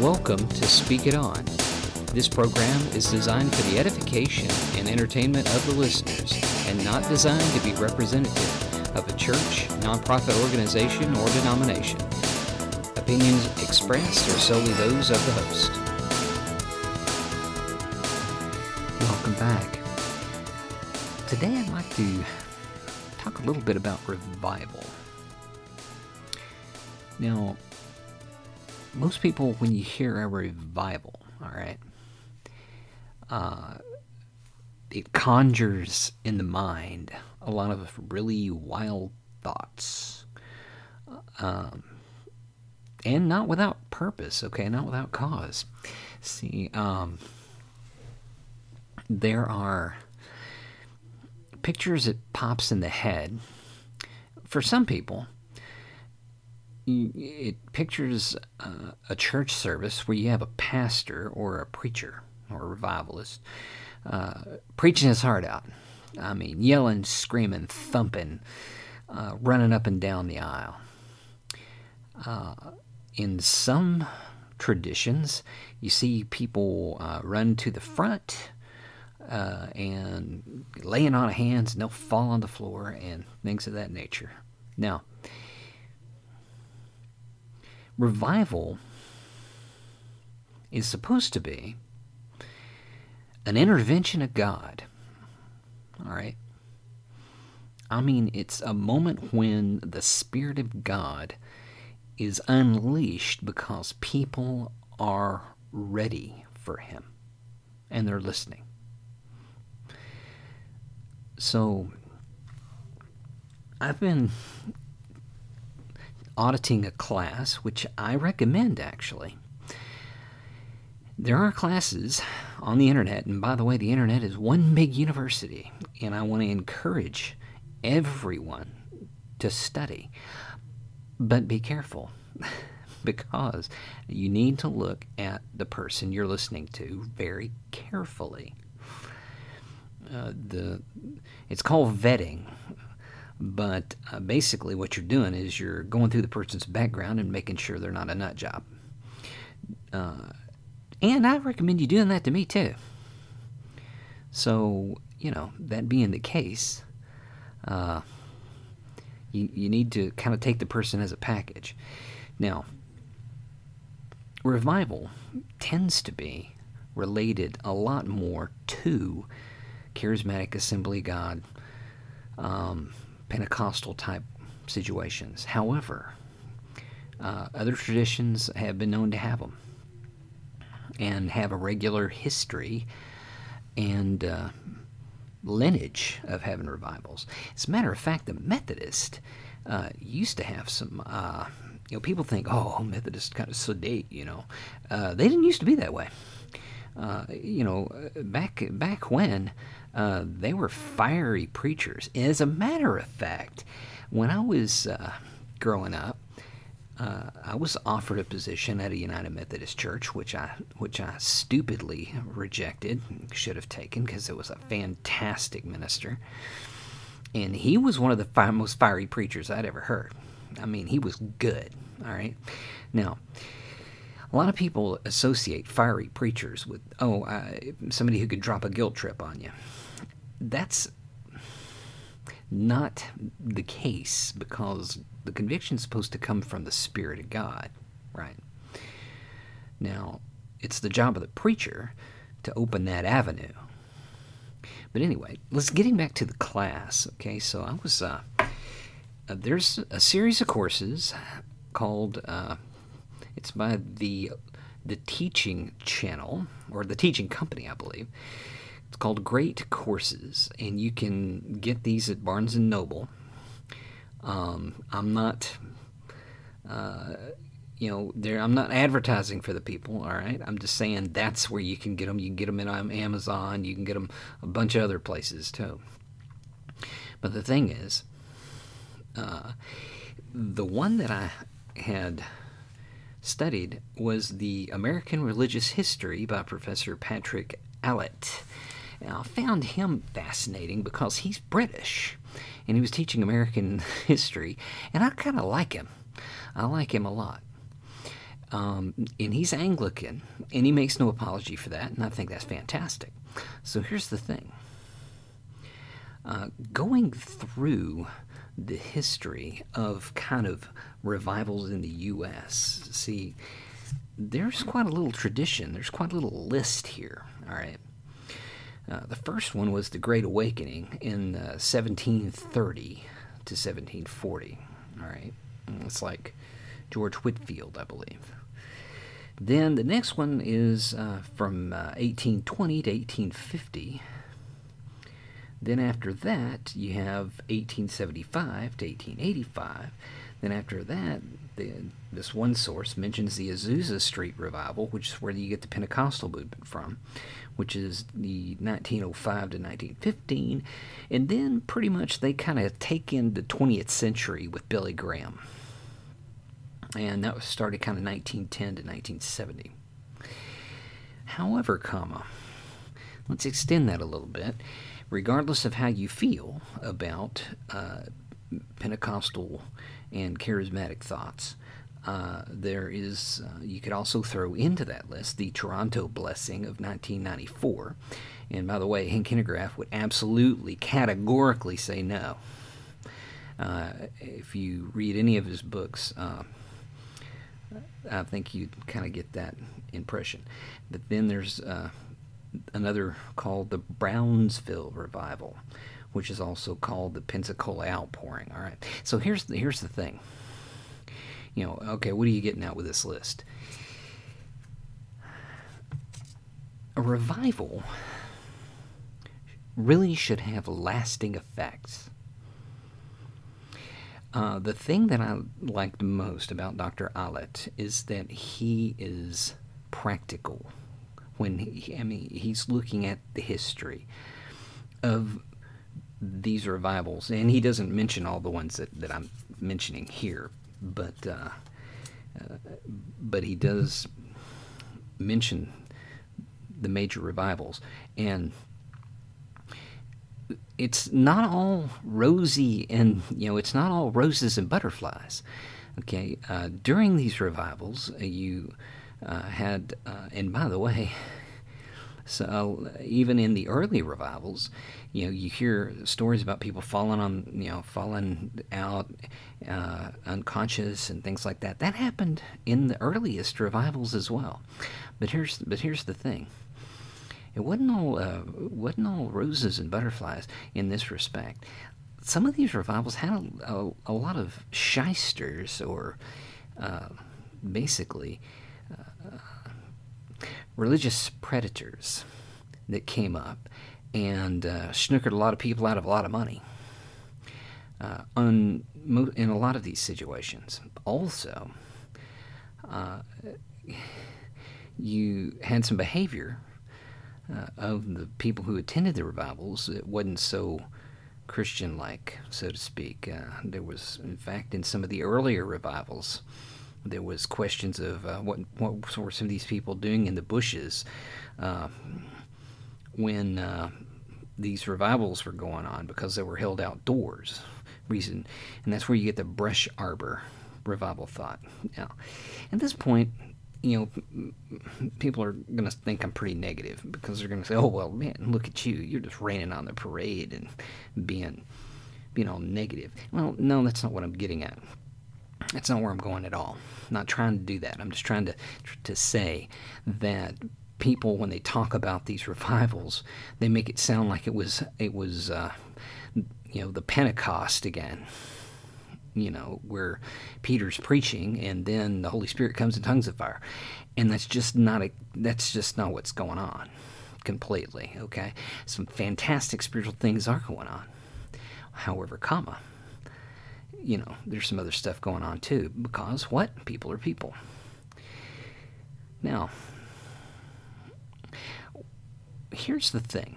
Welcome to Speak It On. This program is designed for the edification and entertainment of the listeners and not designed to be representative of a church, nonprofit organization, or denomination. Opinions expressed are solely those of the host. Welcome back. Today I'd like to talk a little bit about revival. Now, most people, when you hear a revival, all right, it conjures in the mind a lot of really wild thoughts, and not without purpose, okay, not without cause. See, there are pictures that pops in the head. For some people, it pictures a church service where you have a pastor or a preacher or a revivalist preaching his heart out. I mean, yelling, screaming, thumping, running up and down the aisle. In some traditions, you see people run to the front and laying on of hands, and they'll fall on the floor and things of that nature. Now, revival is supposed to be an intervention of God. All right? I mean, it's a moment when the Spirit of God is unleashed because people are ready for Him and they're listening. So, I've been auditing a class, which I recommend, actually. There are classes on the internet, and by the way, the internet is one big university, and I want to encourage everyone to study. But be careful, because you need to look at the person you're listening to very carefully. It's called vetting. But basically what you're doing is you're going through the person's background and making sure they're not a nut job. And I recommend you doing that to me too. So, that being the case, you need to kind of take the person as a package. Now, revival tends to be related a lot more to charismatic Assembly of God, Pentecostal type situations. However, other traditions have been known to have them and have a regular history and lineage of having revivals. As a matter of fact, the Methodist used to have some, people think, oh, Methodist kind of sedate, they didn't used to be that way. Back when they were fiery preachers. As a matter of fact, when I was growing up, I was offered a position at a United Methodist Church, which I stupidly rejected, should have taken, because it was a fantastic minister. And he was one of the most fiery preachers I'd ever heard. I mean, he was good, all right? Now, a lot of people associate fiery preachers with, somebody who could drop a guilt trip on you. That's not the case, because the conviction is supposed to come from the Spirit of God, right? Now, it's the job of the preacher to open that avenue. But anyway, getting back to the class, okay? So I was, there's a series of courses called, it's by the Teaching Channel, or the Teaching Company, I believe. It's called Great Courses, and you can get these at Barnes & Noble. I'm not, I'm not advertising for the people, all right? I'm just saying that's where you can get them. You can get them in Amazon. You can get them a bunch of other places, too. But the thing is, the one that I had studied was the American Religious History by Professor Patrick Allett. And I found him fascinating because he's British, and he was teaching American history, and I kind of like him. I like him a lot. And he's Anglican, and he makes no apology for that, and I think that's fantastic. So here's the thing. Going through the history of kind of revivals in the U.S., see, there's quite a little tradition. There's quite a little list here, all right? The first one was the Great Awakening in 1730 to 1740, all right? It's like George Whitefield, I believe. Then the next one is from 1820 to 1850. Then after that, you have 1875 to 1885. Then after that, this one source mentions the Azusa Street Revival, which is where you get the Pentecostal movement from, which is the 1905 to 1915. And then pretty much they kind of take in the 20th century with Billy Graham. And that was started kind of 1910 to 1970. However, let's extend that a little bit. Regardless of how you feel about Pentecostal and charismatic thoughts, there is, you could also throw into that list the Toronto Blessing of 1994. And by the way, Hank Hanegraaff would absolutely, categorically say no. If you read any of his books, I think you kind of get that impression. But then there's another called the Brownsville Revival, which is also called the Pensacola Outpouring. All right. So here's the thing. Okay, what are you getting out with this list? A revival really should have lasting effects. The thing that I liked most about Dr. Alett is that he is practical. He's looking at the history of these revivals, and he doesn't mention all the ones that I'm mentioning here, but he does mention the major revivals, and it's not all rosy, and it's not all roses and butterflies. Okay, during these revivals, you had, and by the way, so even in the early revivals, you hear stories about people falling out, unconscious and things like that. That happened in the earliest revivals as well. But here's the thing. It wasn't all roses and butterflies in this respect. Some of these revivals had a lot of shysters, or basically religious predators that came up and snookered a lot of people out of a lot of money in a lot of these situations. Also, you had some behavior of the people who attended the revivals that wasn't so Christian-like, so to speak. There was, in fact, in some of the earlier revivals, there was questions of what were some of these people doing in the bushes when these revivals were going on, because they were held outdoors. And that's where you get the brush arbor revival thought. Now, at this point, people are going to think I'm pretty negative, because they're going to say, "Oh well, man, look at you! You're just raining on the parade and being all negative." Well, no, that's not what I'm getting at. That's not where I'm going at all. I'm not trying to do that. I'm just trying to say that people, when they talk about these revivals, they make it sound like it was the Pentecost again. Where Peter's preaching and then the Holy Spirit comes in tongues of fire, and that's just not what's going on completely. Okay, some fantastic spiritual things are going on. However, there's some other stuff going on too, because what? People are people. Now, here's the thing.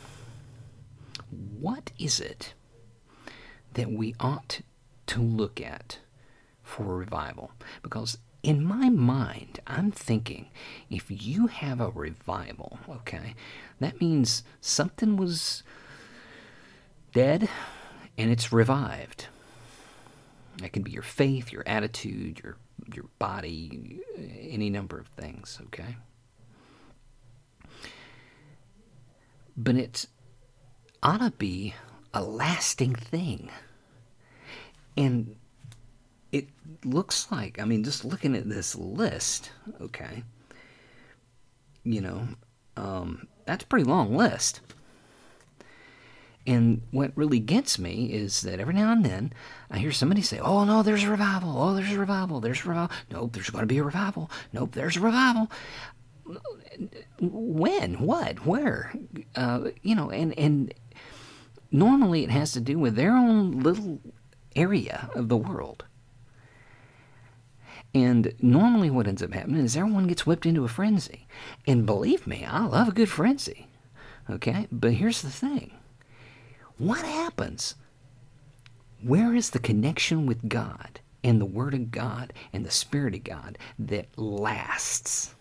What is it that we ought to look at for revival? Because in my mind, I'm thinking, if you have a revival, okay, that means something was dead and it's revived. That can be your faith, your attitude, your your body, any number of things, okay? But it ought to be a lasting thing. And it looks like, I mean, just looking at this list, okay, that's a pretty long list. And what really gets me is that every now and then I hear somebody say, oh, no, there's a revival. Oh, there's a revival. There's a revival. Nope, there's going to be a revival. Nope, there's a revival. When? What? Where? And normally it has to do with their own little area of the world. And normally what ends up happening is everyone gets whipped into a frenzy. And believe me, I love a good frenzy. Okay? But here's the thing. What happens? Where is the connection with God and the Word of God and the Spirit of God that lasts?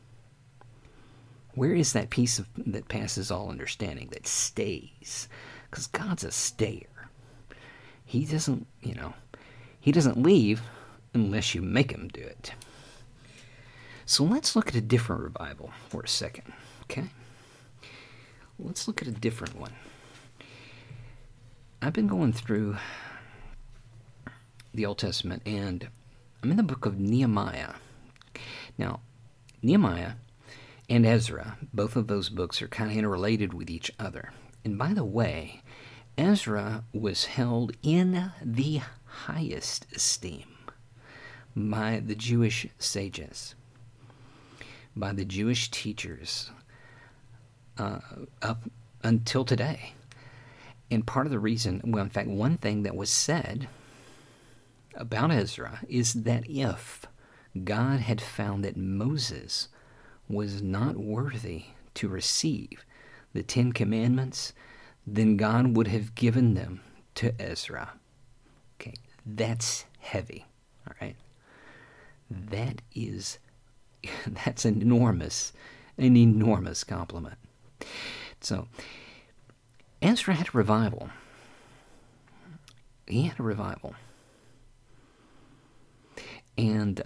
Where is that peace that passes all understanding, that stays? Because God's a stayer. He doesn't, he doesn't leave unless you make him do it. So let's look at a different revival for a second, okay? Let's look at a different one. I've been going through the Old Testament, and I'm in the book of Nehemiah. Now, Nehemiah and Ezra, both of those books are kind of interrelated with each other. And by the way, Ezra was held in the highest esteem by the Jewish sages, by the Jewish teachers, up until today. And part of the reason, well, in fact, one thing that was said about Ezra is that if God had found that Moses was not worthy to receive the Ten Commandments, then God would have given them to Ezra. Okay, that's heavy, all right? That's an enormous compliment. So, Ezra had a revival. He had a revival. And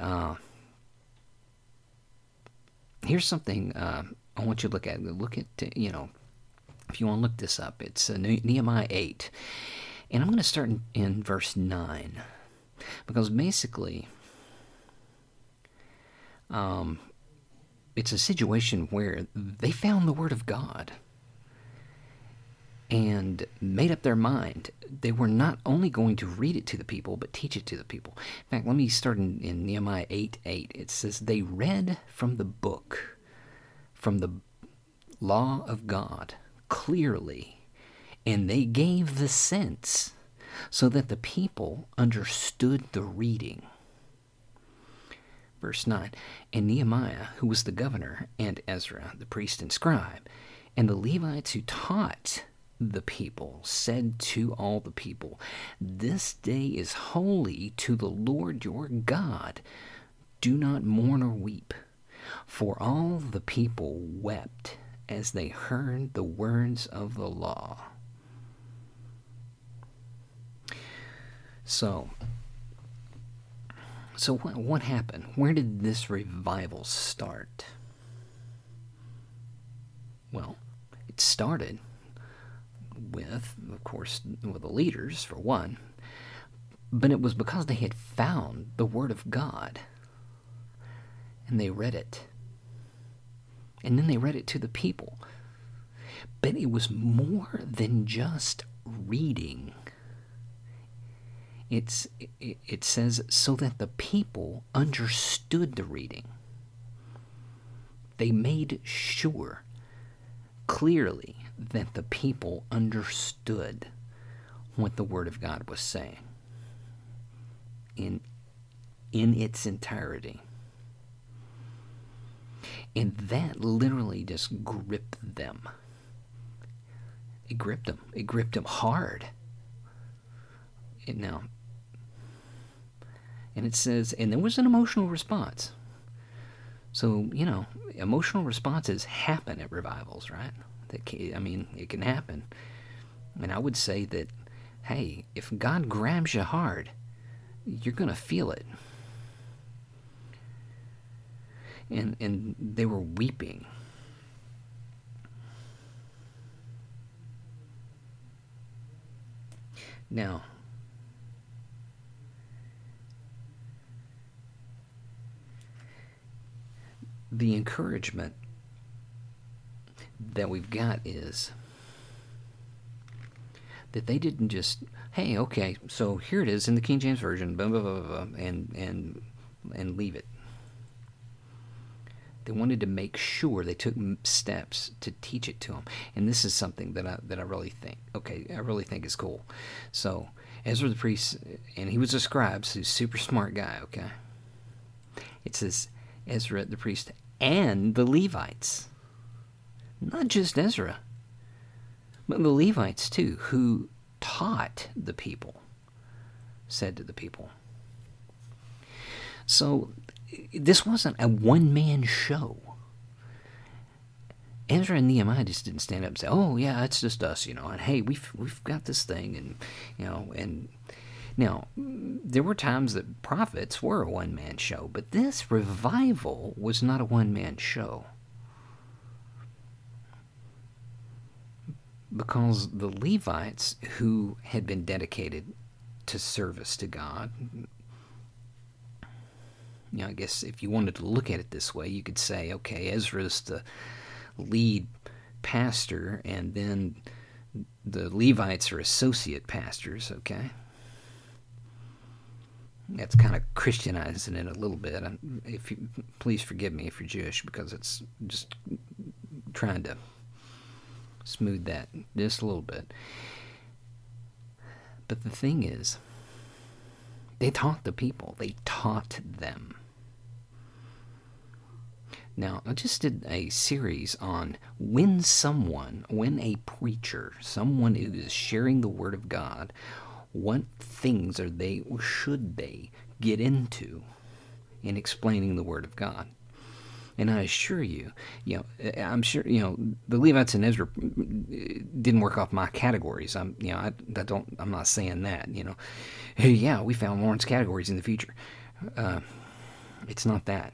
here's something I want you to look at. Look at, if you want to look this up, it's Nehemiah 8. And I'm going to start in verse 9. Because basically, it's a situation where they found the Word of God and made up their mind. They were not only going to read it to the people, but teach it to the people. In fact, let me start in Nehemiah 8:8. It says, they read from the book, from the law of God, clearly, and they gave the sense so that the people understood the reading. Verse 9, and Nehemiah, who was the governor, and Ezra, the priest and scribe, and the Levites who taught the people, said to all the people, this day is holy to the Lord your God. Do not mourn or weep. For all the people wept as they heard the words of the law. So what happened? Where did this revival start? Well, it started with, of course, with the leaders, for one, but it was because they had found the Word of God, and they read it. And then they read it to the people. But it was more than just reading. It says, so that the people understood the reading. They made sure clearly that the people understood what the Word of God was saying in its entirety. And that literally just gripped them. It gripped them. It gripped them hard. And it says, and there was an emotional response. So, emotional responses happen at revivals, right? It can happen. And I would say that, hey, if God grabs you hard, you're going to feel it. and they were weeping. Now, the encouragement that we've got is that they didn't just, hey, okay, so here it is in the King James Version, blah, blah, blah, blah, and leave it. They wanted to make sure they took steps to teach it to them. And this is something that I really think, I really think is cool. So Ezra the priest, and he was a scribe, so he's a super smart guy, okay? It says Ezra the priest and the Levites. Not just Ezra, but the Levites too, who taught the people, said to the people. So this wasn't a one-man show. Ezra and Nehemiah just didn't stand up and say, "Oh yeah, it's just us," and hey, we've got this thing, and now there were times that prophets were a one-man show, but this revival was not a one-man show. Because the Levites, who had been dedicated to service to God, I guess if you wanted to look at it this way, you could say, okay, Ezra's the lead pastor, and then the Levites are associate pastors, okay? That's kind of Christianizing it a little bit. Please forgive me if you're Jewish, because it's just trying to smooth that just a little bit. But the thing is, they taught the people. They taught them. Now, I just did a series on when a preacher, someone who is sharing the Word of God, what things should they get into in explaining the Word of God. And I assure you, I'm sure, the Levites and Ezra didn't work off my categories. I'm not saying that, Hey, yeah, we found Lawrence categories in the future. It's not that.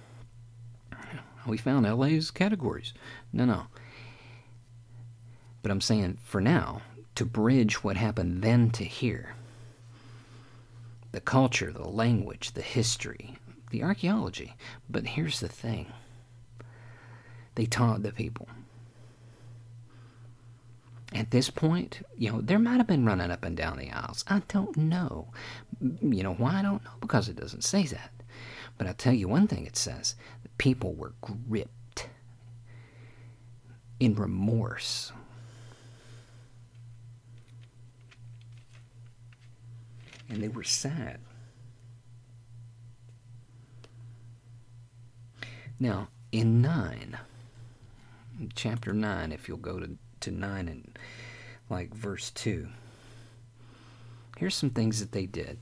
We found LA's categories. No. But I'm saying, for now, to bridge what happened then to here, the culture, the language, the history, the archaeology. But here's the thing. They taught the people. At this point, there might have been running up and down the aisles. I don't know. Why? I don't know, because it doesn't say that. But I'll tell you one thing it says. The people were gripped in remorse. And they were sad. Now, in chapter 9, if you'll go to 9 and verse 2, here's some things that they did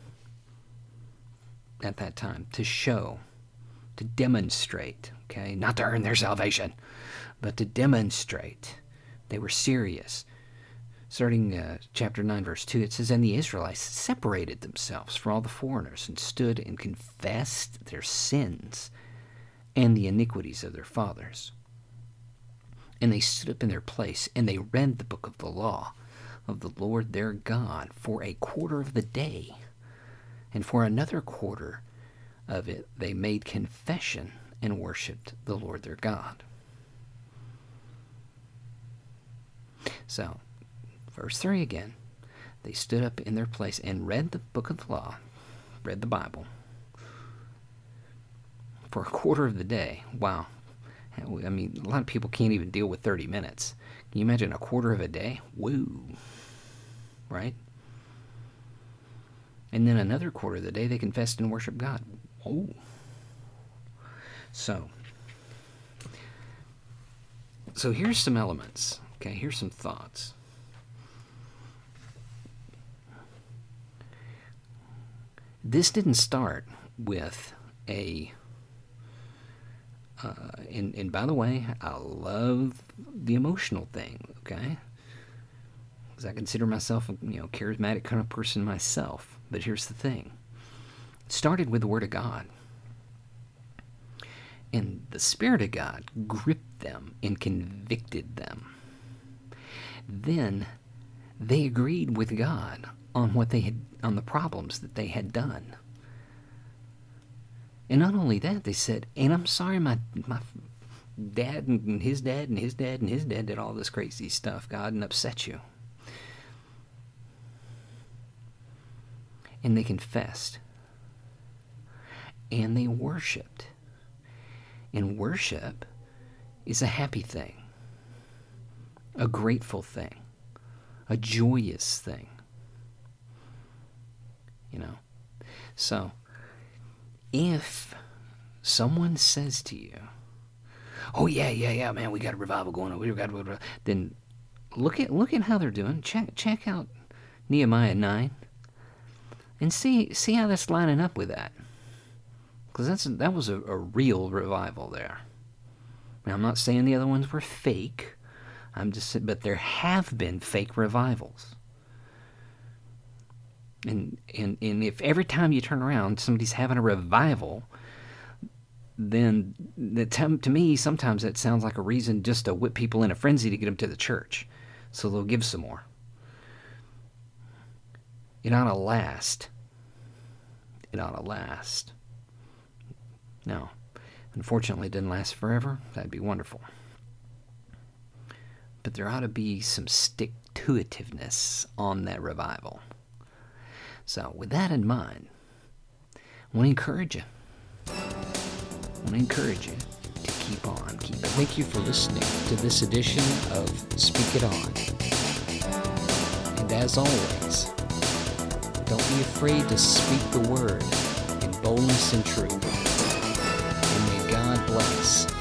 at that time to show, to demonstrate, okay, not to earn their salvation, but to demonstrate they were serious. Starting chapter 9, verse 2, it says, "And the Israelites separated themselves from all the foreigners and stood and confessed their sins and the iniquities of their fathers. And they stood up in their place, and they read the book of the law of the Lord their God for a quarter of the day. And for another quarter of it they made confession and worshipped the Lord their God." So, verse 3 again. They stood up in their place and read the book of the law, read the Bible, for a quarter of the day. Wow. I mean, a lot of people can't even deal with 30 minutes. Can you imagine a quarter of a day? Woo. Right? And then another quarter of the day, they confessed and worshiped God. Whoa. So here's some elements. Okay, here's some thoughts. This didn't start with and by the way, I love the emotional thing, okay? Because I consider myself a charismatic kind of person myself. But here's the thing. It started with the Word of God. and the Spirit of God gripped them and convicted them. Then they agreed with God on on the problems that they had done. And not only that, they said, and I'm sorry my dad and his dad and his dad and his dad did all this crazy stuff, God, and upset you. And they confessed. And they worshiped. And worship is a happy thing, a grateful thing, a joyous thing. So, if someone says to you, "Oh yeah, man, we got a revival going on," then look at how they're doing. Check out Nehemiah 9, and see how that's lining up with that, because that was a real revival there. Now, I'm not saying the other ones were fake. But there have been fake revivals. And if every time you turn around somebody's having a revival, then to me sometimes that sounds like a reason just to whip people in a frenzy to get them to the church, so they'll give some more. It ought to last. No, unfortunately, it didn't last forever. That'd be wonderful. But there ought to be some stick-to-itiveness on that revival. So, with that in mind, I want to encourage you. To keep on. Thank you for listening to this edition of Speak It On. And as always, don't be afraid to speak the word in boldness and truth. And may God bless